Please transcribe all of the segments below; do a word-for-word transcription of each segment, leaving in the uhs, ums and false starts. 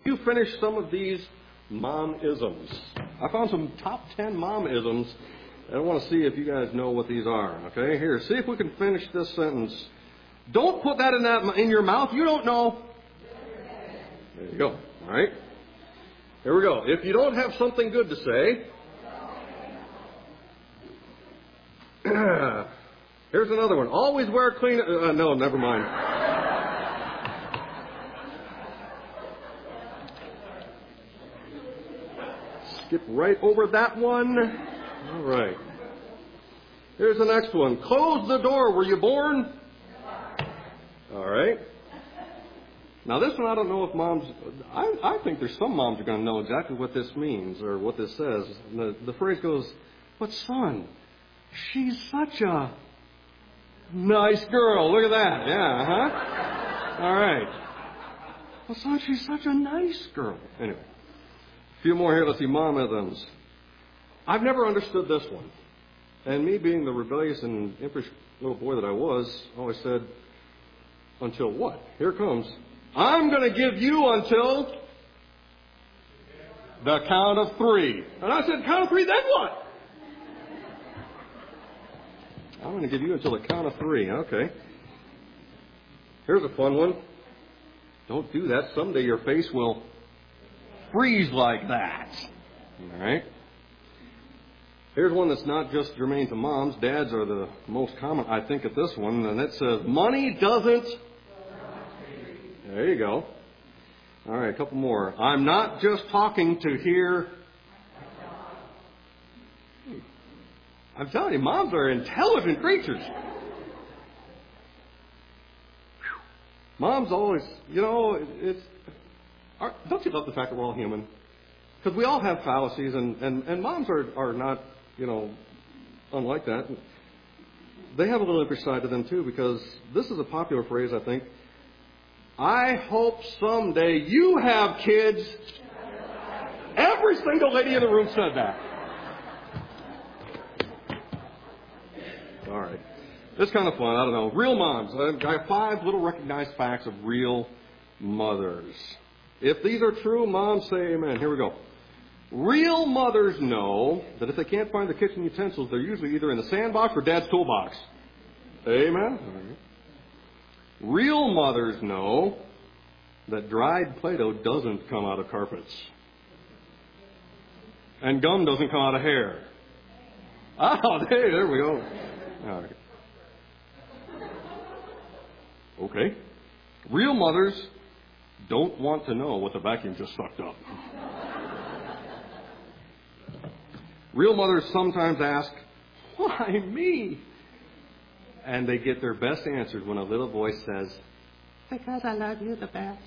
you finish some of these mom-isms. I found some top ten mom-isms, and I want to see if you guys know what these are. Okay, here, see if we can finish this sentence. Don't put that in that in your mouth. You don't know. There you go. All right. Here we go. If you don't have something good to say, here's another one. Always wear clean. Uh, no, never mind. Skip right over that one. All right. Here's the next one. Close the door. Were you born? All right. Now this one, I don't know if moms. I, I think there's some moms are going to know exactly what this means or what this says. The, the phrase goes, "But son, she's such a nice girl. Look at that. Yeah, huh? All right. Well, son, she's such a nice girl." Anyway, a few more here. Let's see. Mom-isms. I've never understood this one. And me being the rebellious and impish little boy that I was, always said, until what? Here it comes. I'm going to give you until the count of three. And I said, count of three, then what? I'm going to give you until the count of three. Okay. Here's a fun one. Don't do that. Someday your face will freeze like that. All right. Here's one that's not just germane to moms. Dads are the most common, I think, at this one. And it says, money doesn't. There you go. All right, a couple more. I'm not just talking to hear. I'm telling you, moms are intelligent creatures. Moms always, you know, it's. Are, don't you love the fact that we're all human? Because we all have fallacies, and, and, and moms are, are not, you know, unlike that. They have a little impish side to them, too, because this is a popular phrase, I think. I hope someday you have kids. Every single lady in the room said that. All right. It's kind of fun. I don't know. Real moms. I have five little recognized facts of real mothers. If these are true, moms say amen. Here we go. Real mothers know that if they can't find the kitchen utensils, they're usually either in the sandbox or dad's toolbox. Amen? All right. Real mothers know that dried Play-Doh doesn't come out of carpets. And gum doesn't come out of hair. Oh, hey, there we go. All right. Okay. Real mothers don't want to know what the vacuum just sucked up. Real mothers sometimes ask, why me? And they get their best answers when a little voice says, because I love you the best.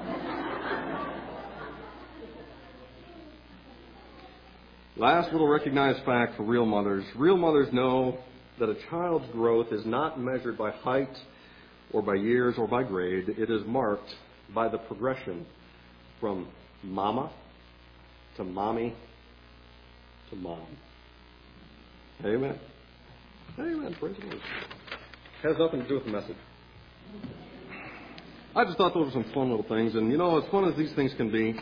Last little recognized fact for real mothers. Real mothers know that a child's growth is not measured by height or by years or by grade. It is marked by the progression from mama to mommy to mom. Amen. Amen. Praise the Lord. Has nothing to do with the message. I just thought those were some fun little things. And, you know, as fun as these things can be,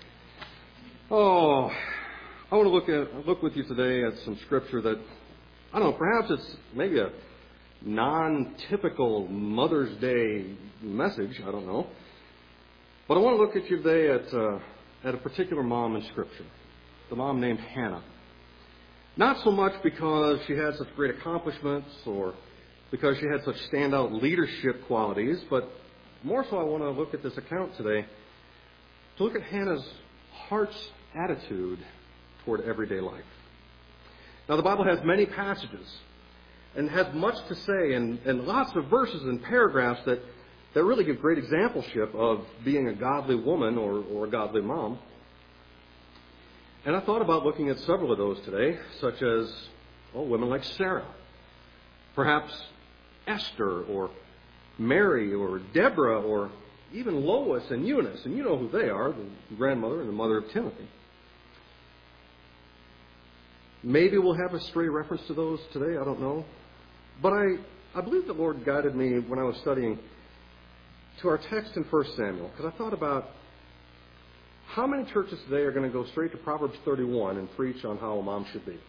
oh, I want to look at look with you today at some scripture that, I don't know, perhaps it's maybe a non-typical Mother's Day message. I don't know. But I want to look at you today at, uh, at a particular mom in Scripture, the mom named Hannah. Not so much because she had such great accomplishments or because she had such standout leadership qualities, but more so I want to look at this account today to look at Hannah's heart's attitude toward everyday life. Now, the Bible has many passages and has much to say and, and lots of verses and paragraphs that, that really give great exampleship of being a godly woman or, or a godly mom. And I thought about looking at several of those today, such as, well, women like Sarah, perhaps Esther or Mary or Deborah or even Lois and Eunice. And you know who they are, the grandmother and the mother of Timothy. Maybe we'll have a stray reference to those today, I don't know. But I, I believe the Lord guided me when I was studying to our text in First Samuel, because I thought about how many churches today are going to go straight to Proverbs thirty-one and preach on how a mom should be?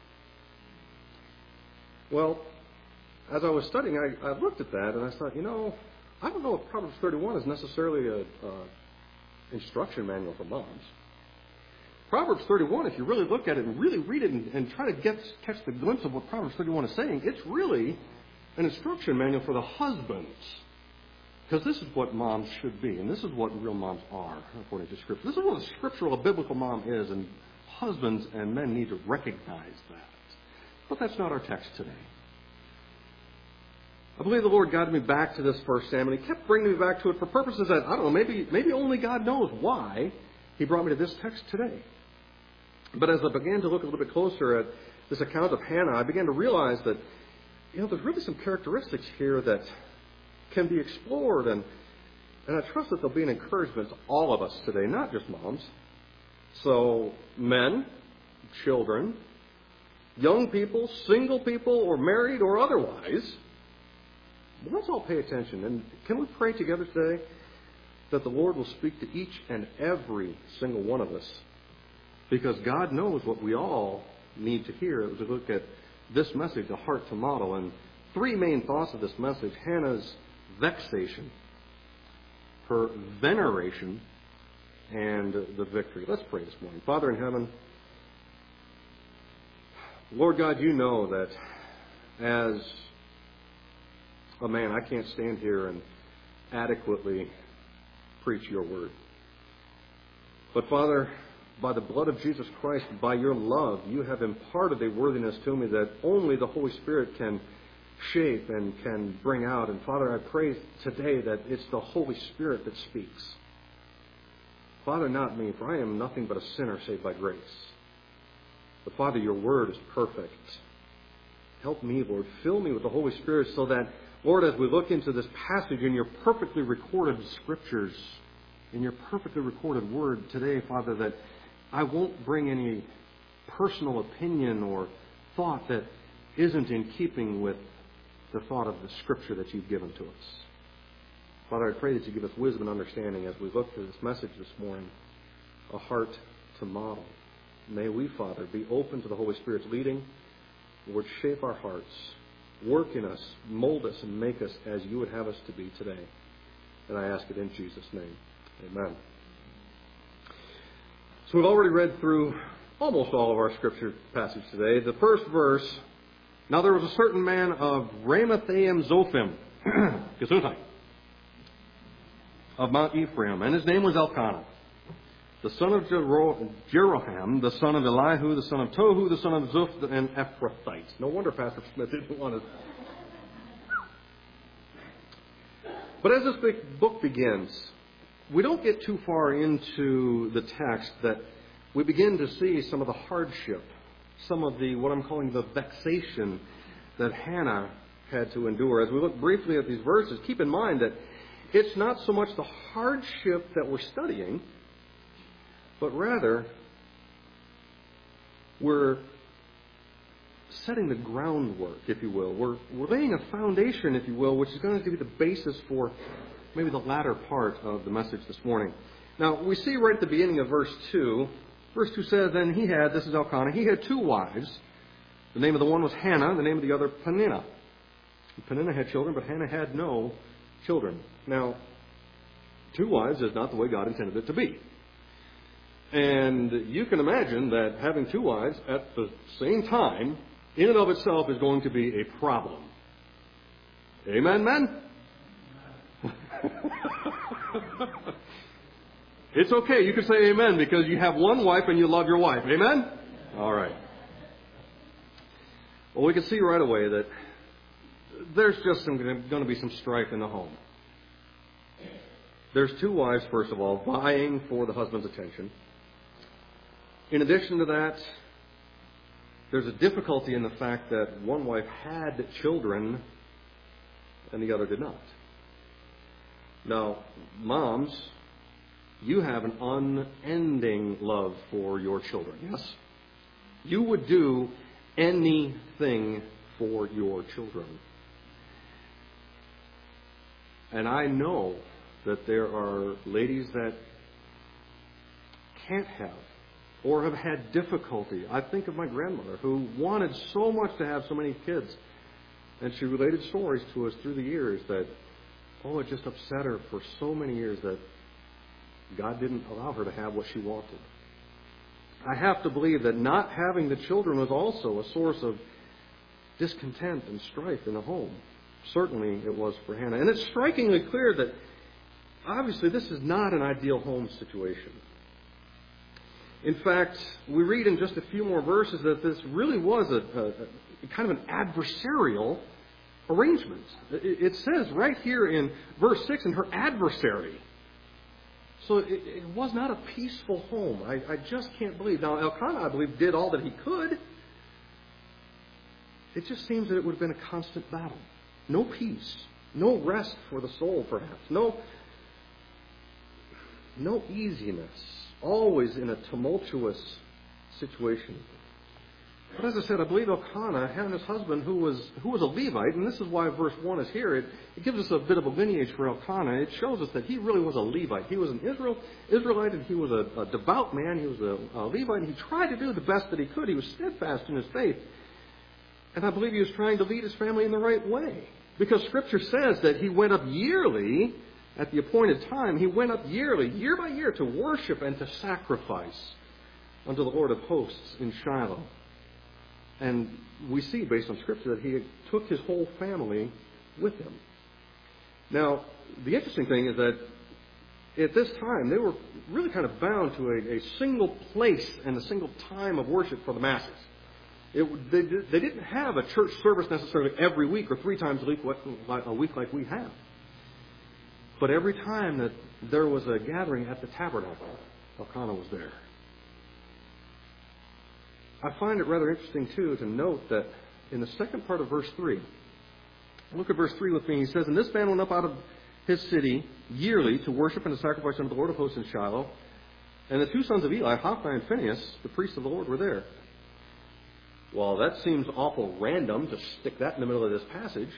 Well, as I was studying, I, I looked at that and I thought, you know, I don't know if Proverbs thirty-one is necessarily an instruction manual for moms. Proverbs thirty-one, if you really look at it and really read it and, and try to get catch the glimpse of what Proverbs thirty-one is saying, it's really an instruction manual for the husbands. Because this is what moms should be, and this is what real moms are, according to Scripture. This is what a scriptural, a biblical mom is, and husbands and men need to recognize that. But that's not our text today. I believe the Lord guided me back to this First Samuel, and He kept bringing me back to it for purposes that, I don't know, maybe, maybe only God knows why He brought me to this text today. But as I began to look a little bit closer at this account of Hannah, I began to realize that, you know, there's really some characteristics here that can be explored, and, and I trust that there'll be an encouragement to all of us today, not just moms. So, men, children, young people, single people, or married or otherwise, let's all pay attention. And can we pray together today that the Lord will speak to each and every single one of us? Because God knows what we all need to hear as we look at this message, a heart to model. And three main thoughts of this message: Hannah's vexation, her veneration, and the victory. Let's pray this morning. Father in heaven, Lord God, you know that as a man, I can't stand here and adequately preach your word. But Father, by the blood of Jesus Christ, by your love, you have imparted a worthiness to me that only the Holy Spirit can shape and can bring out. And Father, I pray today that it's the Holy Spirit that speaks. Father, not me, for I am nothing but a sinner saved by grace. But Father, your word is perfect. Help me, Lord. Fill me with the Holy Spirit so that, Lord, as we look into this passage in your perfectly recorded scriptures, in your perfectly recorded word today, Father, that I won't bring any personal opinion or thought that isn't in keeping with the thought of the Scripture that you've given to us. Father, I pray that you give us wisdom and understanding as we look to this message this morning, a heart to model. May we, Father, be open to the Holy Spirit's leading. Lord, shape our hearts, work in us, mold us, and make us as you would have us to be today. And I ask it in Jesus' name. Amen. So we've already read through almost all of our Scripture passage today. The first verse: Now there was a certain man of Ramathaim Zophim, Gesundheit, of Mount Ephraim, and his name was Elkanah, the son of Jero- Jeroham, the son of Elihu, the son of Tohu, the son of Zuph, and Ephrathite. No wonder Pastor Smith didn't want to. But as this big book begins, we don't get too far into the text that we begin to see some of the hardship, some of the, what I'm calling the vexation that Hannah had to endure. As we look briefly at these verses, keep in mind that it's not so much the hardship that we're studying, but rather we're setting the groundwork, if you will. We're, we're laying a foundation, if you will, which is going to be the basis for maybe the latter part of the message this morning. Now, we see right at the beginning of verse two, verse two says, Then he had, this is Elkanah, he had two wives. The name of the one was Hannah, the name of the other Peninnah. Peninnah had children, but Hannah had no children. Now, two wives is not the way God intended it to be. And you can imagine that having two wives at the same time, in and of itself, is going to be a problem. Amen, men? It's okay. You can say amen because you have one wife and you love your wife. Amen? All right. Well, we can see right away that there's just some, going to be some strife in the home. There's two wives, first of all, vying for the husband's attention. In addition to that, there's a difficulty in the fact that one wife had children and the other did not. Now, moms, you have an unending love for your children, yes? You would do anything for your children. And I know that there are ladies that can't have or have had difficulty. I think of my grandmother who wanted so much to have so many kids. And she related stories to us through the years that, oh, it just upset her for so many years that God didn't allow her to have what she wanted. I have to believe that not having the children was also a source of discontent and strife in the home. Certainly it was for Hannah. And it's strikingly clear that obviously this is not an ideal home situation. In fact, we read in just a few more verses that this really was a, a, a kind of an adversarial arrangement. It, it says right here in verse six, and her adversary. So it, it was not a peaceful home. I, I just can't believe. Now, Elkanah, I believe, did all that he could. It just seems that it would have been a constant battle. No peace. No rest for the soul, perhaps. No, no easiness. Always in a tumultuous situation. But as I said, I believe Elkanah, Hannah's husband, who was who was a Levite, and this is why verse one is here, it, it gives us a bit of a lineage for Elkanah. It shows us that he really was a Levite. He was an Israel, Israelite, and he was a, a devout man. He was a, a Levite, and he tried to do the best that he could. He was steadfast in his faith. And I believe he was trying to lead his family in the right way. Because Scripture says that he went up yearly, at the appointed time, he went up yearly, year by year, to worship and to sacrifice unto the Lord of hosts in Shiloh. And we see, based on Scripture, that he took his whole family with him. Now, the interesting thing is that at this time, they were really kind of bound to a, a single place and a single time of worship for the masses. It, they, they didn't have a church service necessarily every week or three times a week, a week like we have. But every time that there was a gathering at the tabernacle, Elkanah was there. I find it rather interesting, too, to note that in the second part of verse three, look at verse three with me. He says, and this man went up out of his city yearly to worship and to sacrifice unto the Lord of hosts in Shiloh. And the two sons of Eli, Hophni and Phinehas, the priests of the Lord, were there. Well, that seems awful random to stick that in the middle of this passage.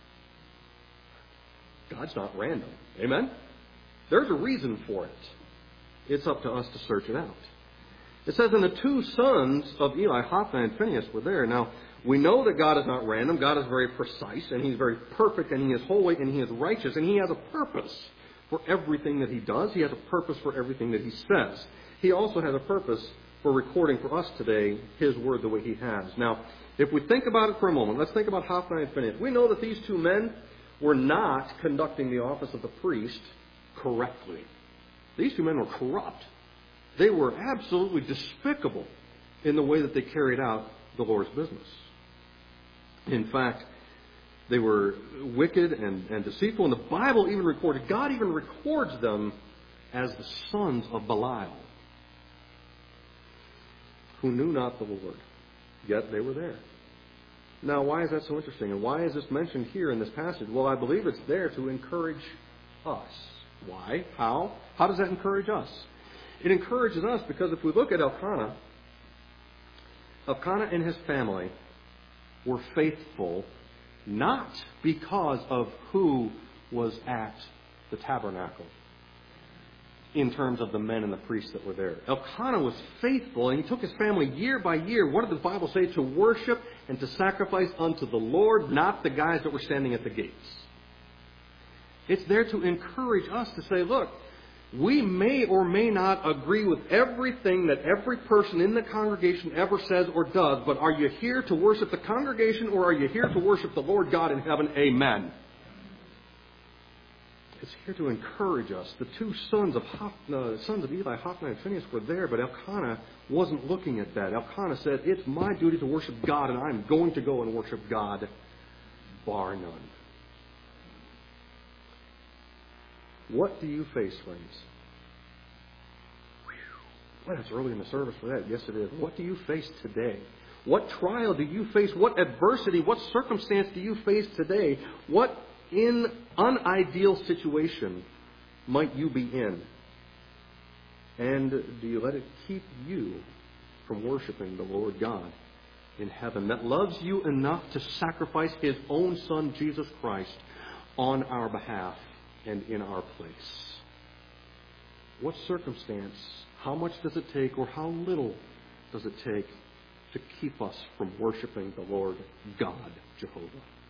God's not random. Amen? There's a reason for it. It's up to us to search it out. It says, and the two sons of Eli, Hophni and Phinehas, were there. Now, we know that God is not random. God is very precise, and He's very perfect, and He is holy, and He is righteous, and He has a purpose for everything that He does. He has a purpose for everything that He says. He also has a purpose for recording for us today His Word the way He has. Now, if we think about it for a moment, let's think about Hophni and Phinehas. We know that these two men were not conducting the office of the priest correctly. These two men were corrupt. They were absolutely despicable in the way that they carried out the Lord's business. In fact, they were wicked and, and deceitful, and the Bible even recorded, God even records them as the sons of Belial, who knew not the Lord, yet they were there. Now, why is that so interesting? And why is this mentioned here in this passage? Well, I believe it's there to encourage us. Why? How? How does that encourage us? It encourages us because if we look at Elkanah, Elkanah and his family were faithful not because of who was at the tabernacle in terms of the men and the priests that were there. Elkanah was faithful, and he took his family year by year. What did the Bible say? To worship and to sacrifice unto the Lord, not the guys that were standing at the gates. It's there to encourage us to say, look, we may or may not agree with everything that every person in the congregation ever says or does, but are you here to worship the congregation or are you here to worship the Lord God in heaven? Amen. It's here to encourage us. The two sons of Hophni, uh, sons of Eli, Hophni and Phinehas, were there, but Elkanah wasn't looking at that. Elkanah said, it's my duty to worship God, and I'm going to go and worship God, bar none. What do you face, friends? Well, it's early in the service for that. Yes, it is. What do you face today? What trial do you face? What adversity, what circumstance do you face today? What in unideal situation might you be in? And do you let it keep you from worshiping the Lord God in heaven that loves you enough to sacrifice His own Son, Jesus Christ, on our behalf and in our place? What circumstance, How much does it take, or how little does it take to keep us from worshiping the Lord God, Jehovah?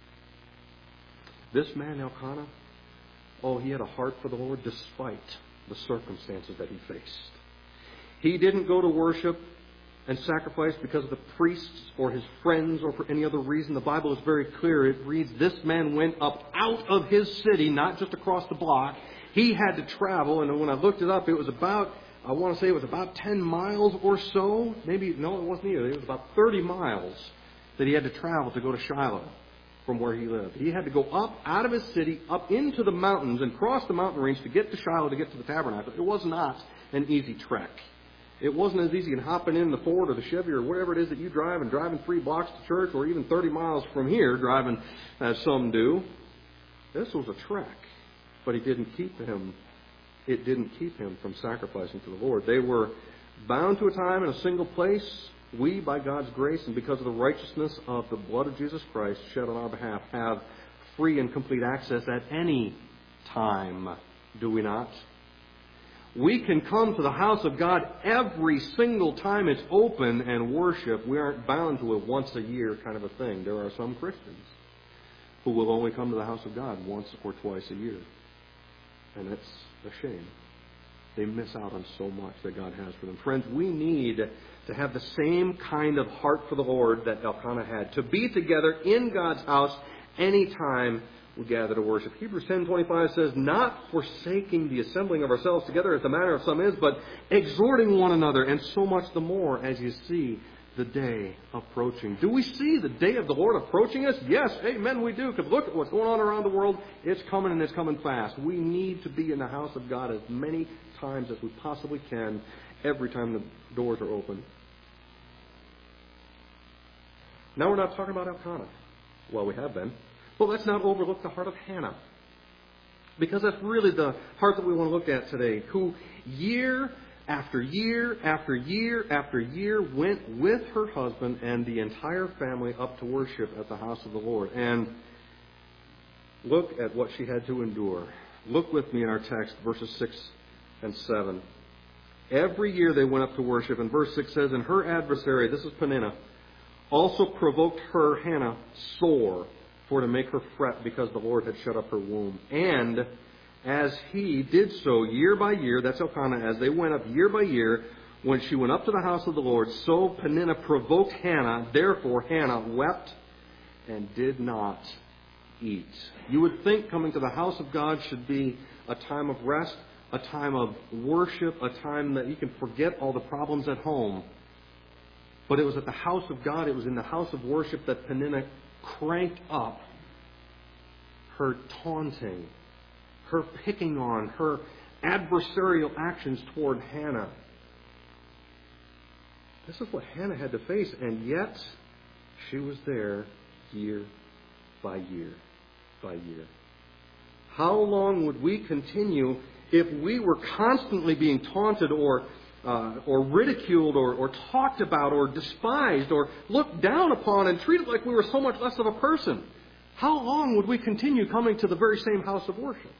This man, Elkanah, oh, he had a heart for the Lord despite the circumstances that he faced. He didn't go to worship and sacrifice because of the priests or his friends or for any other reason. The Bible is very clear. It reads, this man went up out of his city, not just across the block. He had to travel, and when I looked it up, it was about, I want to say it was about ten miles or so. Maybe, no, it wasn't either. It was about thirty miles that he had to travel to go to Shiloh from where he lived. He had to go up out of his city, up into the mountains, and cross the mountain range to get to Shiloh, to get to the tabernacle. It was not an easy trek. It wasn't as easy as hopping in the Ford or the Chevy or whatever it is that you drive and driving three blocks to church, or even thirty miles from here driving as some do. This was a trek, but it didn't keep him. It didn't keep him from sacrificing to the Lord. They were bound to a time in a single place. We, by God's grace and because of the righteousness of the blood of Jesus Christ shed on our behalf, have free and complete access at any time. Do we not? We can come to the house of God every single time it's open and worship. We aren't bound to a once a year kind of a thing. There are some Christians who will only come to the house of God once or twice a year. And it's a shame. They miss out on so much that God has for them. Friends, we need to have the same kind of heart for the Lord that Elkanah had. To be together in God's house anytime we gather to worship. Hebrews ten twenty-five says, not forsaking the assembling of ourselves together as the manner of some is, but exhorting one another, and so much the more as you see the day approaching. Do we see the day of the Lord approaching us? Yes, amen, we do. Because look at what's going on around the world. It's coming, and it's coming fast. We need to be in the house of God as many times as we possibly can, every time the doors are open. Now we're not talking about Elkanah. Well, we have been. But let's not overlook the heart of Hannah, because that's really the heart that we want to look at today, who year after year after year after year went with her husband and the entire family up to worship at the house of the Lord. And look at what she had to endure. Look with me in our text, verses six and seven. Every year they went up to worship, and verse six says, and her adversary, this is Peninnah, also provoked her, Hannah, sore, for to make her fret, because the Lord had shut up her womb. And as he did so year by year, that's Elkanah, as they went up year by year, when she went up to the house of the Lord, so Peninnah provoked Hannah. Therefore Hannah wept and did not eat. You would think coming to the house of God should be a time of rest, a time of worship, a time that you can forget all the problems at home. But it was at the house of God, it was in the house of worship that Peninnah cranked up her taunting, her picking on, her adversarial actions toward Hannah. This is what Hannah had to face, and yet she was there year by year by year. How long would we continue if we were constantly being taunted or Uh, or ridiculed or, or talked about or despised or looked down upon and treated like we were so much less of a person? How long would we continue coming to the very same house of worship?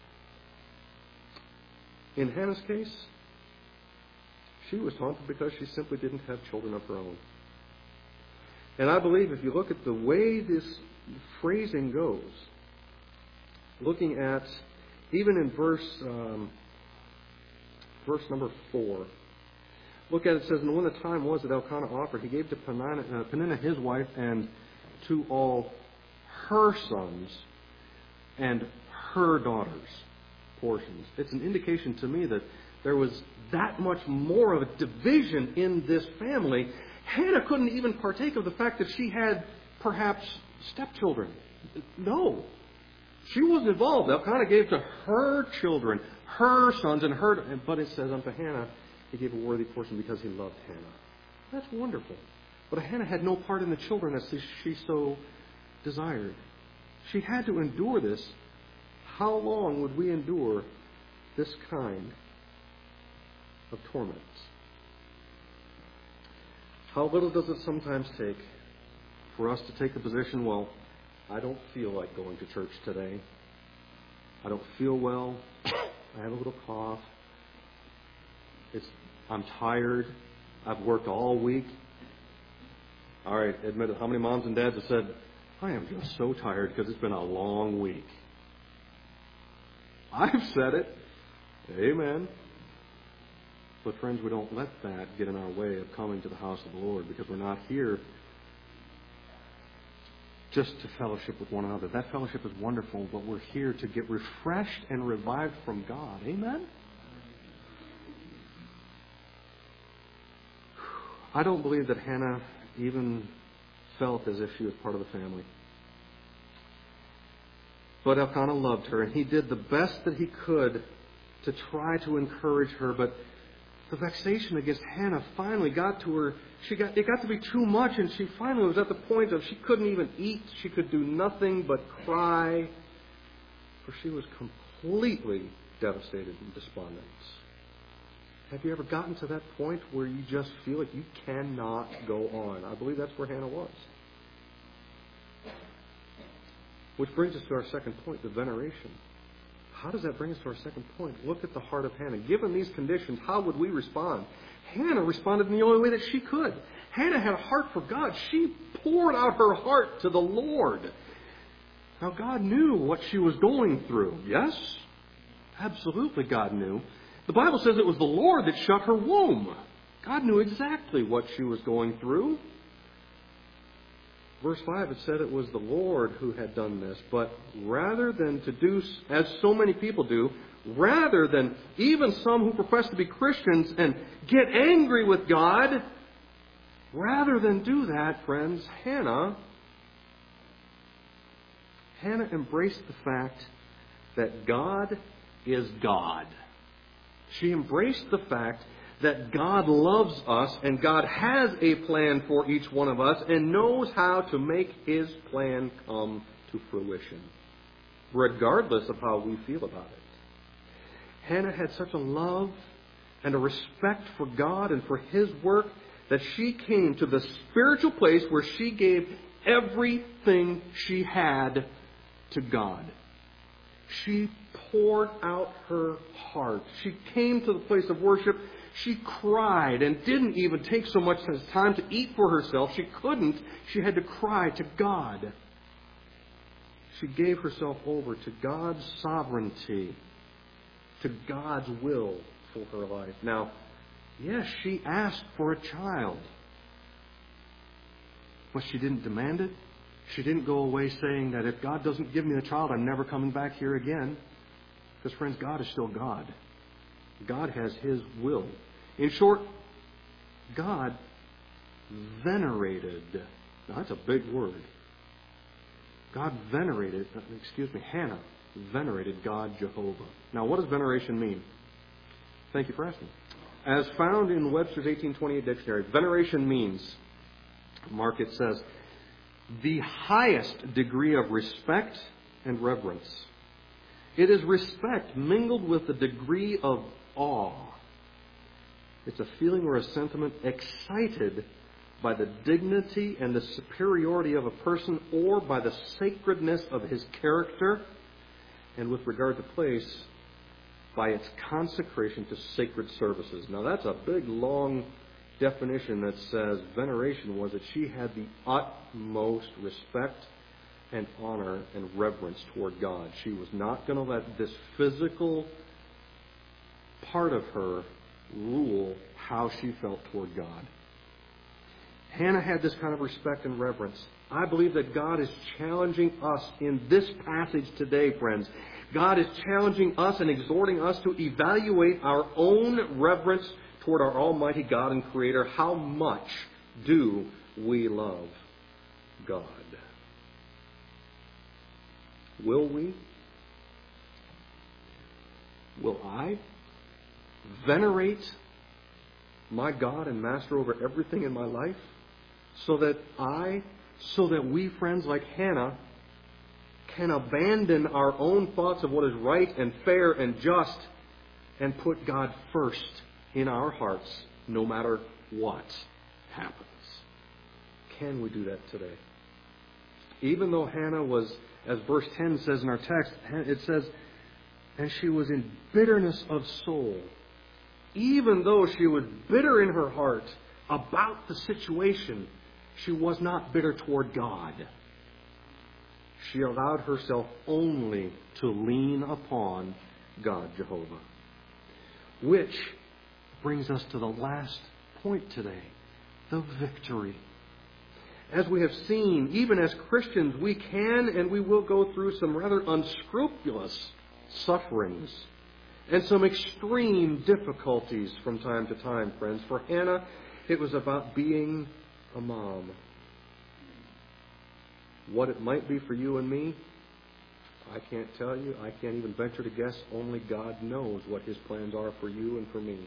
In Hannah's case, she was taunted because she simply didn't have children of her own. And I believe if you look at the way this phrasing goes, looking at even in verse um, Verse number four. Look at it. It says, and when the time was that Elkanah offered, he gave to Peninnah, uh, Peninnah his wife, and to all her sons and her daughters portions. It's an indication to me that there was that much more of a division in this family. Hannah couldn't even partake of the fact that she had perhaps stepchildren. No. She wasn't involved. Elkanah gave to her children, her sons, and her... But it says unto Hannah, he gave a worthy portion because he loved Hannah. That's wonderful. But Hannah had no part in the children as she so desired. She had to endure this. How long would we endure this kind of torments? How little does it sometimes take for us to take the position, well, I don't feel like going to church today. I don't feel well. I have a little cough. It's I'm tired. I've worked all week. All right, admit it. How many moms and dads have said, I am just so tired because it's been a long week? I've said it. Amen. But friends, we don't let that get in our way of coming to the house of the Lord, because we're not here just to fellowship with one another. That fellowship is wonderful, but we're here to get refreshed and revived from God. Amen? I don't believe that Hannah even felt as if she was part of the family. But Elkanah loved her, and he did the best that he could to try to encourage her. But the vexation against Hannah finally got to her. She got it got to be too much, and she finally was at the point of she couldn't even eat. She could do nothing but cry, for she was completely devastated and despondent. Have you ever gotten to that point where you just feel like you cannot go on? I believe that's where Hannah was. Which brings us to our second point, the veneration. How does that bring us to our second point? Look at the heart of Hannah. Given these conditions, how would we respond? Hannah responded in the only way that she could. Hannah had a heart for God. She poured out her heart to the Lord. Now, God knew what she was going through. Yes? Absolutely, God knew. The Bible says it was the Lord that shut her womb. God knew exactly what she was going through. Verse five, it said it was the Lord who had done this. But rather than to do, as so many people do, rather than even some who profess to be Christians and get angry with God, rather than do that, friends, Hannah, Hannah embraced the fact that God is God. She embraced the fact that God loves us and God has a plan for each one of us and knows how to make His plan come to fruition, regardless of how we feel about it. Hannah had such a love and a respect for God and for His work that she came to the spiritual place where she gave everything she had to God. She poured out her heart. She came to the place of worship. She cried and didn't even take so much time to eat for herself. She couldn't. She had to cry to God. She gave herself over to God's sovereignty, to God's will for her life. Now, yes, she asked for a child, but she didn't demand it. She didn't go away saying that if God doesn't give me the child, I'm never coming back here again. Because, friends, God is still God. God has His will. In short, God venerated. Now, that's a big word. God venerated, excuse me, Hannah venerated God Jehovah. Now, what does veneration mean? Thank you for asking. As found in Webster's eighteen twenty-eight dictionary, veneration means, Mark, it says, the highest degree of respect and reverence. It is respect mingled with a degree of awe. It's a feeling or a sentiment excited by the dignity and the superiority of a person or by the sacredness of his character, and with regard to place, by its consecration to sacred services. Now that's a big, long definition that says veneration was that she had the utmost respect and honor and reverence toward God. She was not going to let this physical part of her rule how she felt toward God. Hannah had this kind of respect and reverence. I believe that God is challenging us in this passage today, friends. God is challenging us and exhorting us to evaluate our own reverence toward our Almighty God and Creator. How much do we love God? Will we? Will I venerate my God and Master over everything in my life so that I, so that we, friends like Hannah, can abandon our own thoughts of what is right and fair and just and put God first in our hearts no matter what happens? Can we do that today? Even though Hannah was, as verse ten says in our text, it says, and she was in bitterness of soul. even though she was bitter in her heart about the situation, she was not bitter toward God. She allowed herself only to lean upon God, Jehovah. Which brings us to the last point today, the victory. As we have seen, even as Christians, we can and we will go through some rather unscrupulous sufferings and some extreme difficulties from time to time, friends. For Hannah, it was about being a mom. What it might be for you and me, I can't tell you. I can't even venture to guess. Only God knows what His plans are for you and for me.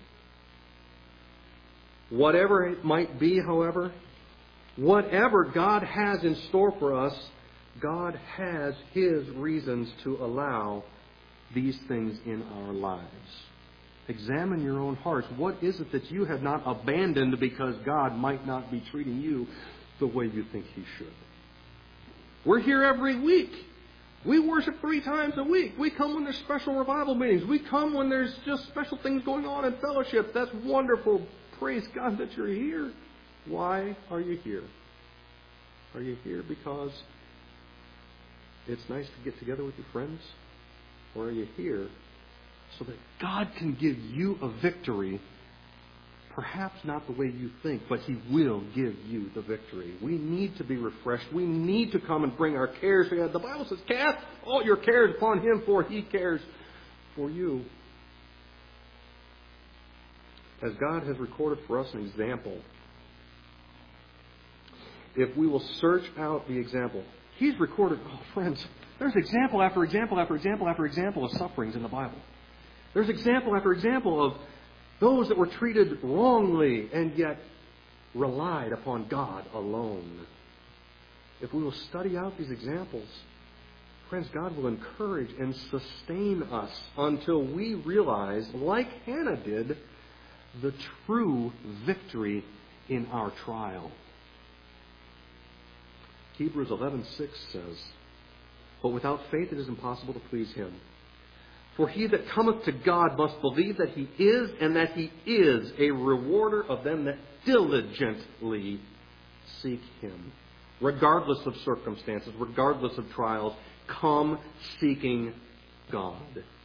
Whatever it might be, however, whatever God has in store for us, God has His reasons to allow these things in our lives. Examine your own hearts. What is it that you have not abandoned because God might not be treating you the way you think He should? We're here every week. We worship three times a week. We come when there's special revival meetings. We come when there's just special things going on in fellowship. That's wonderful. Praise God that you're here. Why are you here? Are you here because it's nice to get together with your friends? Or are you here so that God can give you a victory? Perhaps not the way you think, but He will give you the victory. We need to be refreshed. We need to come and bring our cares to God. The Bible says, cast all your cares upon Him, for He cares for you. As God has recorded for us an example, if we will search out the example, He's recorded, oh friends, there's example after example after example after example of sufferings in the Bible. There's example after example of those that were treated wrongly and yet relied upon God alone. If we will study out these examples, friends, God will encourage and sustain us until we realize, like Hannah did, the true victory in our trial. Hebrews eleven six says, "But without faith it is impossible to please Him. For he that cometh to God must believe that He is, and that He is a rewarder of them that diligently seek Him." Regardless of circumstances, regardless of trials, come seeking God.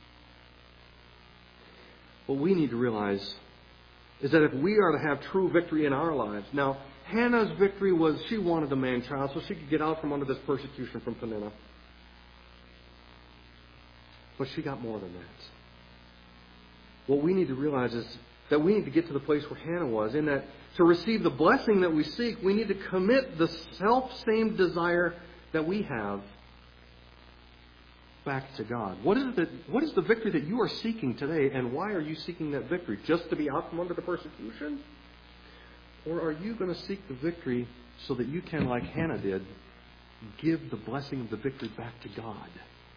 What we need to realize is that if we are to have true victory in our lives... Now, Hannah's victory was she wanted a man-child so she could get out from under this persecution from Peninnah. But she got more than that. What we need to realize is that we need to get to the place where Hannah was, in that to receive the blessing that we seek, we need to commit the self-same desire that we have back to God. What is it that, what is the victory that you are seeking today, and why are you seeking that victory? Just to be out from under the persecution? Or are you going to seek the victory so that you can, like Hannah did, give the blessing of the victory back to God?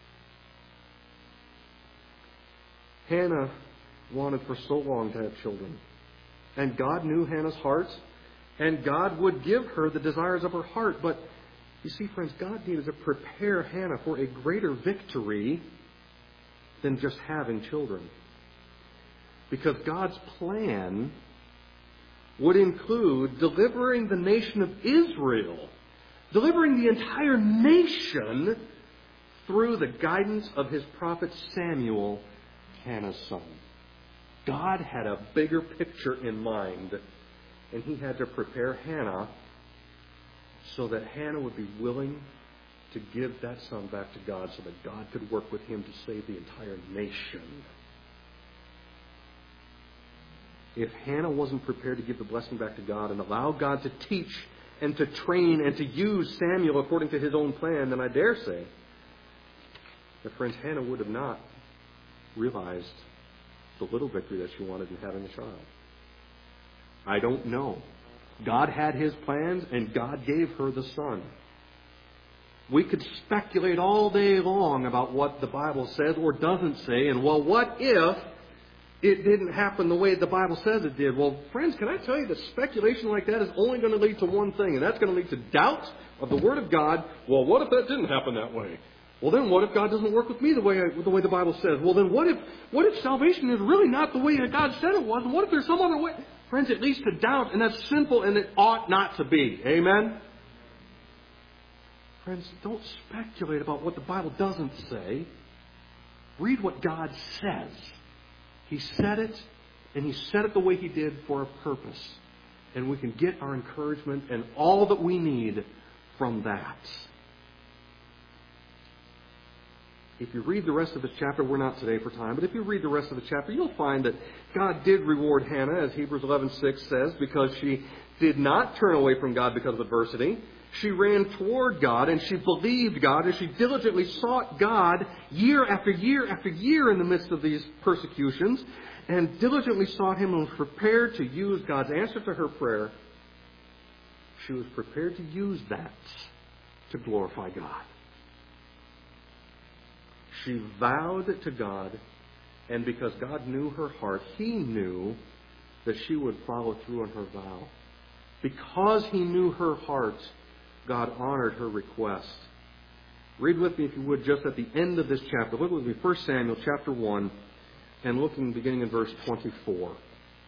Hannah wanted for so long to have children. And God knew Hannah's heart. And God would give her the desires of her heart. But you see, friends, God needed to prepare Hannah for a greater victory than just having children. Because God's plan would include delivering the nation of Israel, delivering the entire nation through the guidance of His prophet Samuel, Hannah's son. God had a bigger picture in mind, and He had to prepare Hannah so that Hannah would be willing to give that son back to God so that God could work with him to save the entire nation. If Hannah wasn't prepared to give the blessing back to God and allow God to teach and to train and to use Samuel according to His own plan, then I dare say that, friends, Hannah would have not realized the little victory that she wanted in having a child. I don't know. God had His plans, and God gave her the son. We could speculate all day long about what the Bible says or doesn't say, and, well, what if it didn't happen the way the Bible says it did? Well, friends, can I tell you that speculation like that is only going to lead to one thing, and that's going to lead to doubt of the Word of God. Well, what if that didn't happen that way? Well, then what if God doesn't work with me the way I, the way the Bible says? Well, then what if what if salvation is really not the way that God said it was? And what if there's some other way? Friends, it leads to doubt, and that's sinful, and it ought not to be. Amen? Friends, don't speculate about what the Bible doesn't say. Read what God says. He said it, and He said it the way He did for a purpose. And we can get our encouragement and all that we need from that. If you read the rest of this chapter, we're not today for time, but if you read the rest of the chapter, you'll find that God did reward Hannah, as Hebrews eleven six says, because she did not turn away from God because of adversity. She ran toward God, and she believed God, and she diligently sought God year after year after year in the midst of these persecutions, and diligently sought Him and was prepared to use God's answer to her prayer. She was prepared to use that to glorify God. She vowed to God, and because God knew her heart, He knew that she would follow through on her vow. Because He knew her heart, God honored her request. Read with me, if you would, just at the end of this chapter. Look with me, First Samuel chapter one, and looking beginning in verse twenty-four.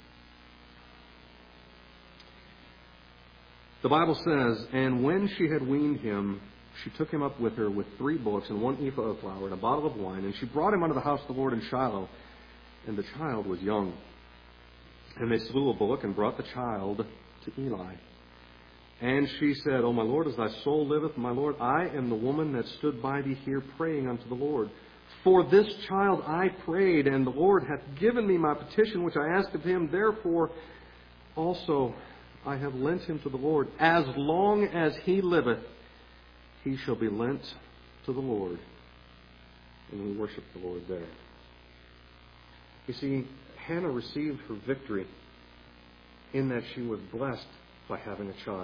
The Bible says, "And when she had weaned him, she took him up with her with three bullocks and one ephah of flour and a bottle of wine, and she brought him unto the house of the Lord in Shiloh, and the child was young. And they slew a bullock and brought the child to Eli. And she said, O my Lord, as thy soul liveth, my Lord, I am the woman that stood by thee here praying unto the Lord. For this child I prayed, and the Lord hath given me my petition which I asked of him. Therefore also I have lent him to the Lord. As long as he liveth, he shall be lent to the Lord." And we worship the Lord there. You see, Hannah received her victory in that she was blessed by having a child.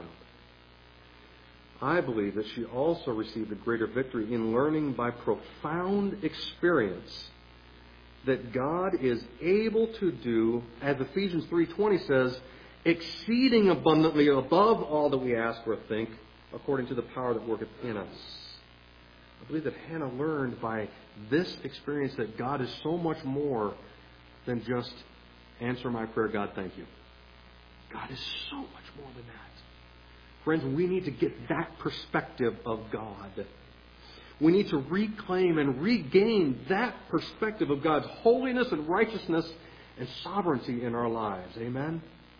I believe that she also received a greater victory in learning by profound experience that God is able to do, as Ephesians three twenty says, exceeding abundantly above all that we ask or think, according to the power that worketh in us. I believe that Hannah learned by this experience that God is so much more than just answer my prayer, God, thank you. God is so much more than that. Friends, we need to get that perspective of God. We need to reclaim and regain that perspective of God's holiness and righteousness and sovereignty in our lives. Amen?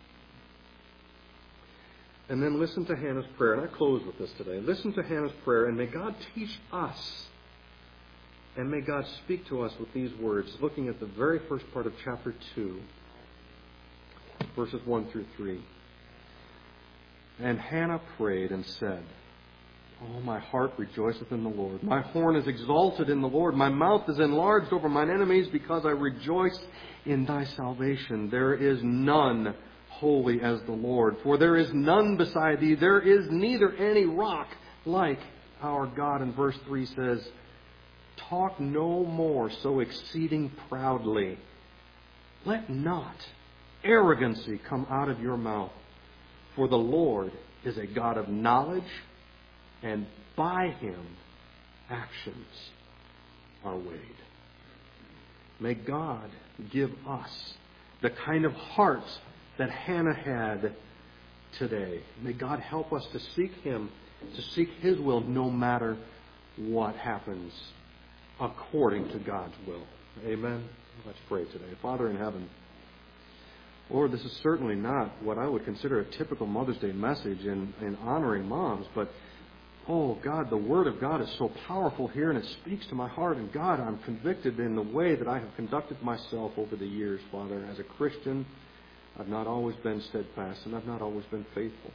And then listen to Hannah's prayer. And I close with this today. Listen to Hannah's prayer, and may God teach us. And may God speak to us with these words, looking at the very first part of chapter two, verses one through three. "And Hannah prayed and said, Oh, my heart rejoiceth in the Lord. My horn is exalted in the Lord. My mouth is enlarged over mine enemies, because I rejoice in thy salvation. There is none holy as the Lord, for there is none beside thee. There is neither any rock like our God." And verse three says, "Talk no more so exceeding proudly. Let not arrogancy come out of your mouth. For the Lord is a God of knowledge, and by Him actions are weighed." May God give us the kind of hearts that Hannah had today. May God help us to seek Him, to seek His will no matter what happens, according to God's will. Amen? Let's pray today. Father in heaven, Lord, this is certainly not what I would consider a typical Mother's Day message in, in honoring moms, but oh God, the Word of God is so powerful here, and it speaks to my heart. And God, I'm convicted in the way that I have conducted myself over the years, Father. As a Christian, I've not always been steadfast, and I've not always been faithful.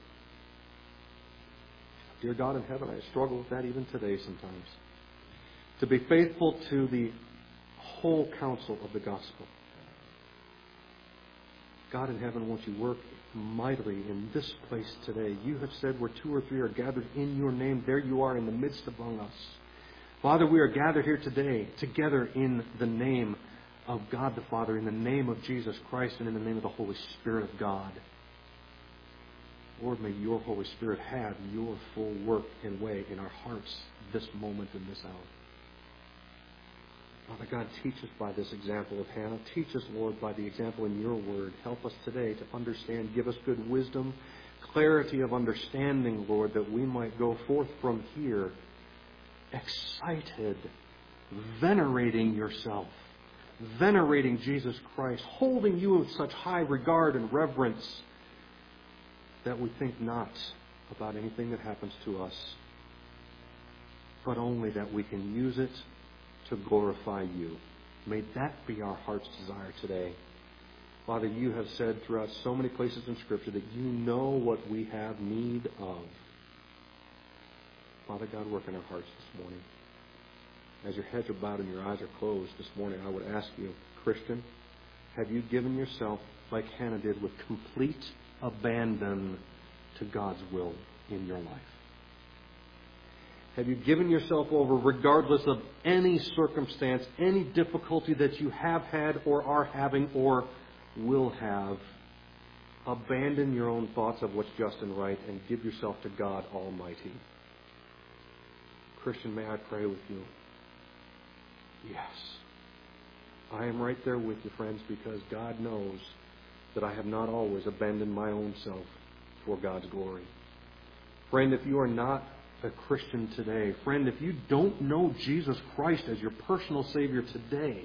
Dear God in heaven, I struggle with that even today sometimes. To be faithful to the whole counsel of the gospel. God in heaven, won't you work mightily in this place today? You have said where two or three are gathered in your name, there you are in the midst among us. Father, we are gathered here today together in the name of God the Father, in the name of Jesus Christ, and in the name of the Holy Spirit of God. Lord, may your Holy Spirit have your full work and way in our hearts this moment and this hour. Father God, teach us by this example of Hannah. Teach us, Lord, by the example in your word. Help us today to understand. Give us good wisdom, clarity of understanding, Lord, that we might go forth from here excited, venerating yourself, venerating Jesus Christ, holding you in such high regard and reverence that we think not about anything that happens to us, but only that we can use it to glorify you. May that be our heart's desire today. Father, you have said throughout so many places in Scripture that you know what we have need of. Father God, work in our hearts this morning. As your heads are bowed and your eyes are closed this morning, I would ask you, Christian, have you given yourself, like Hannah did, with complete abandon to God's will in your life? Have you given yourself over regardless of any circumstance, any difficulty that you have had or are having or will have? Abandon your own thoughts of what's just and right and give yourself to God Almighty. Christian, may I pray with you? Yes. I am right there with you, friends, because God knows that I have not always abandoned my own self for God's glory. Friend, if you are not a Christian today, friend, if you don't know Jesus Christ as your personal Savior today,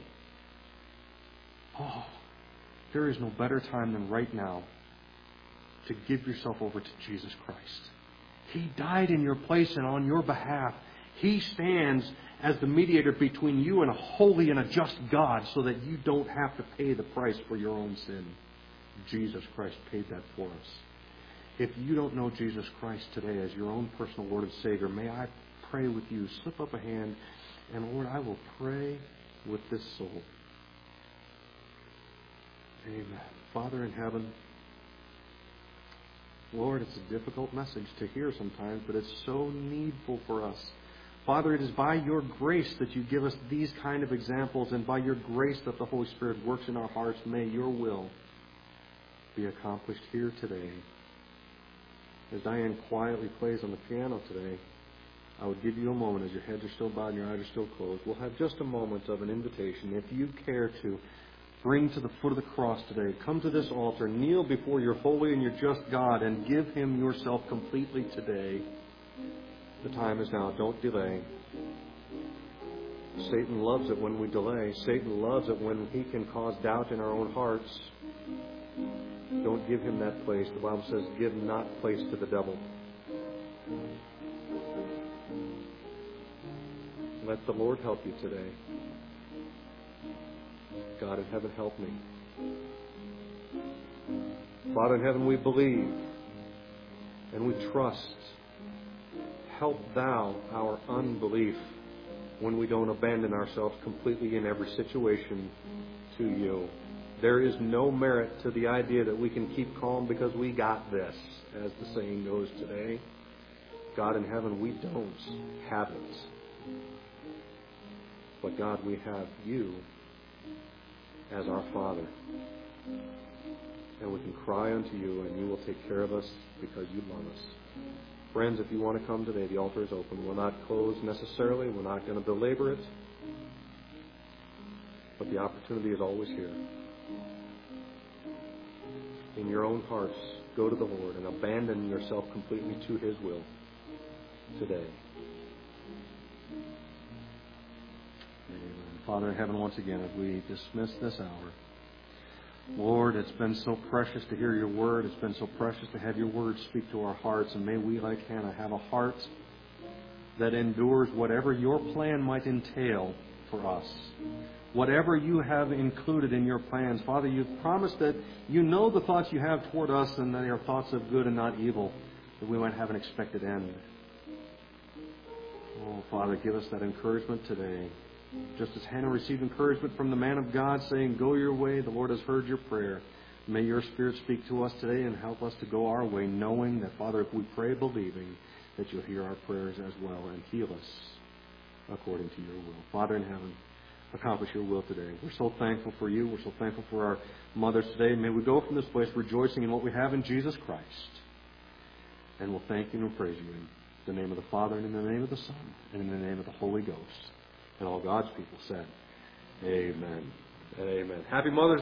oh, there is no better time than right now to give yourself over to Jesus Christ. He died in your place and on your behalf. He stands as the mediator between you and a holy and a just God so that you don't have to pay the price for your own sin. Jesus Christ paid that for us. If you don't know Jesus Christ today as your own personal Lord and Savior, may I pray with you. Slip up a hand, and Lord, I will pray with this soul. Amen. Father in heaven, Lord, it's a difficult message to hear sometimes, but it's so needful for us. Father, it is by your grace that you give us these kind of examples, and by your grace that the Holy Spirit works in our hearts. May your will be accomplished here today. As Diane quietly plays on the piano today, I would give you a moment as your heads are still bowed and your eyes are still closed. We'll have just a moment of an invitation. If you care to bring to the foot of the cross today, come to this altar, kneel before your holy and your just God, and give Him yourself completely today. The time is now. Don't delay. Satan loves it when we delay. Satan loves it when he can cause doubt in our own hearts. Don't give him that place. The Bible says, give not place to the devil. Let the Lord help you today. God in heaven, help me. Father in heaven, we believe and we trust. Help thou our unbelief when we don't abandon ourselves completely in every situation to you. There is no merit to the idea that we can keep calm because we got this, as the saying goes today. God in heaven, we don't have it. But God, we have you as our Father. And we can cry unto you, and you will take care of us because you love us. Friends, if you want to come today, the altar is open. We're not closed necessarily. We're not going to belabor it. But the opportunity is always here. In your own hearts, go to the Lord and abandon yourself completely to His will today. Amen. Father in heaven, once again, as we dismiss this hour, Lord, it's been so precious to hear your word. It's been so precious to have your word speak to our hearts. And may we, like Hannah, have a heart that endures whatever your plan might entail for us. Whatever you have included in your plans. Father, you've promised that you know the thoughts you have toward us, and they are thoughts of good and not evil, that we might have an expected end. Oh, Father, give us that encouragement today. Just as Hannah received encouragement from the man of God saying, go your way, the Lord has heard your prayer. May your Spirit speak to us today and help us to go our way, knowing that, Father, if we pray believing, that you'll hear our prayers as well and heal us according to your will. Father in heaven, accomplish your will today. We're so thankful for you. We're so thankful for our mothers today. May we go from this place rejoicing in what we have in Jesus Christ. And we'll thank you and praise you in the name of the Father, and in the name of the Son, and in the name of the Holy Ghost. And all God's people said, Amen. Amen. Happy Mother's